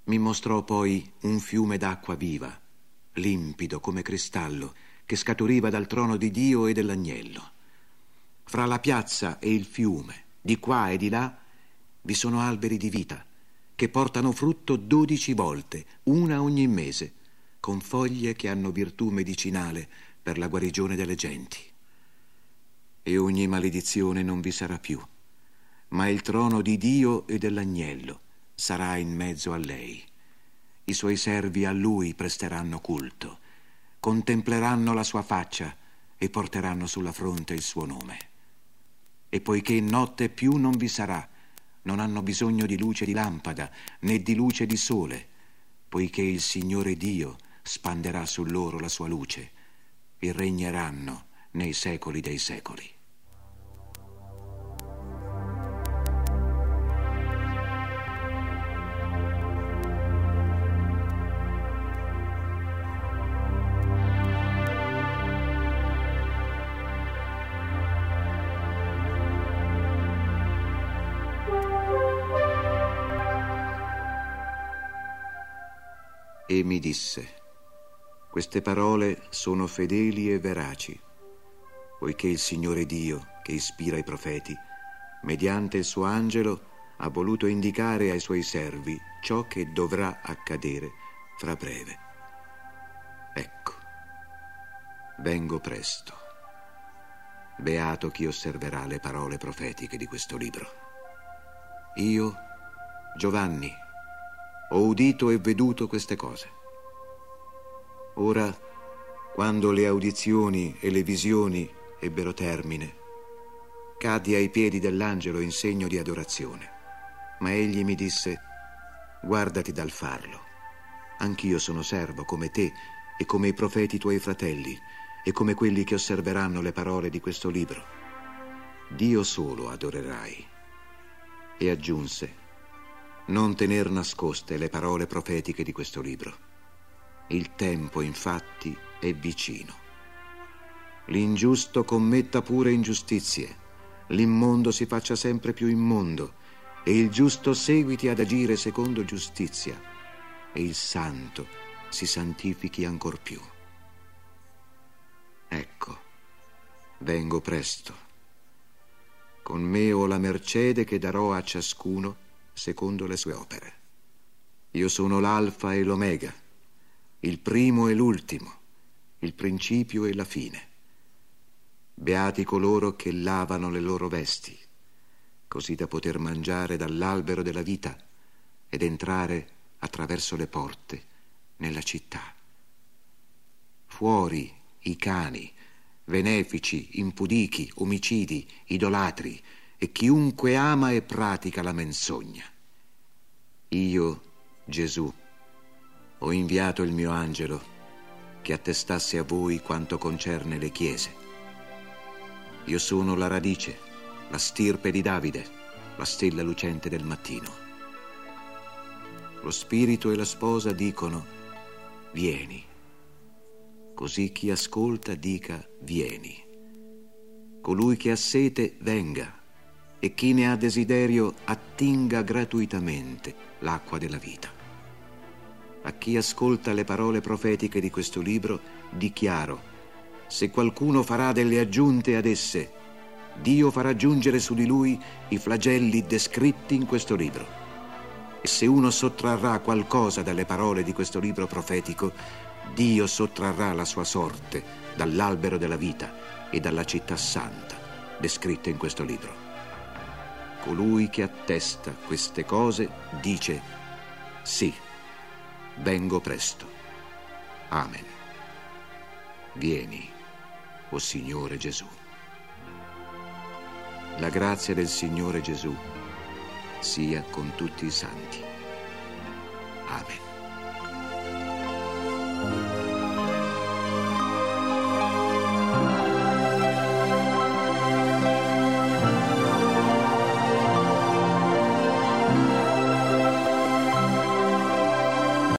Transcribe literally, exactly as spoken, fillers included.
Mi mostrò poi un fiume d'acqua viva, limpido come cristallo, che scaturiva dal trono di Dio e dell'agnello. Fra la piazza e il fiume, di qua e di là, vi sono alberi di vita, che portano frutto dodici volte, una ogni mese, con foglie che hanno virtù medicinale per la guarigione delle genti. E ogni maledizione non vi sarà più, ma il trono di Dio e dell'agnello sarà in mezzo a lei. I suoi servi a lui presteranno culto, contempleranno la sua faccia e porteranno sulla fronte il suo nome. E poiché notte più non vi sarà, non hanno bisogno di luce di lampada né di luce di sole, poiché il Signore Dio spanderà su loro la sua luce e regneranno nei secoli dei secoli. E mi disse: queste parole sono fedeli e veraci, poiché il Signore Dio, che ispira i profeti, mediante il suo angelo ha voluto indicare ai suoi servi ciò che dovrà accadere fra breve. Ecco, vengo presto. Beato chi osserverà le parole profetiche di questo libro. Io, Giovanni, ho udito e veduto queste cose. Ora, quando le audizioni e le visioni ebbero termine, caddi ai piedi dell'angelo in segno di adorazione. Ma egli mi disse: guardati dal farlo. Anch'io sono servo come te e come i profeti tuoi fratelli e come quelli che osserveranno le parole di questo libro. Dio solo adorerai. E aggiunse: non tener nascoste le parole profetiche di questo libro. Il tempo, infatti, è vicino. L'ingiusto commetta pure ingiustizie, l'immondo si faccia sempre più immondo, e il giusto seguiti ad agire secondo giustizia, e il santo si santifichi ancor più. Ecco, vengo presto. Con me ho la mercede che darò a ciascuno secondo le sue opere. Io sono l'alfa e l'omega, il primo e l'ultimo, il principio e la fine. Beati coloro che lavano le loro vesti, così da poter mangiare dall'albero della vita ed entrare attraverso le porte nella città. Fuori i cani, benefici, impudichi, omicidi, idolatri e chiunque ama e pratica la menzogna. Io, Gesù, ho inviato il mio angelo che attestasse a voi quanto concerne le chiese. Io sono la radice, la stirpe di Davide, la stella lucente del mattino. Lo spirito e la sposa dicono: vieni. Così chi ascolta dica: vieni. Colui che ha sete venga, e chi ne ha desiderio attinga gratuitamente l'acqua della vita. A chi ascolta le parole profetiche di questo libro dichiaro: se qualcuno farà delle aggiunte ad esse, Dio farà giungere su di lui i flagelli descritti in questo libro. E se uno sottrarrà qualcosa dalle parole di questo libro profetico, Dio sottrarrà la sua sorte dall'albero della vita e dalla città santa descritte in questo libro. Colui che attesta queste cose dice: sì, vengo presto. Amen. Vieni, o Signore Gesù. La grazia del Signore Gesù sia con tutti i santi. Amen.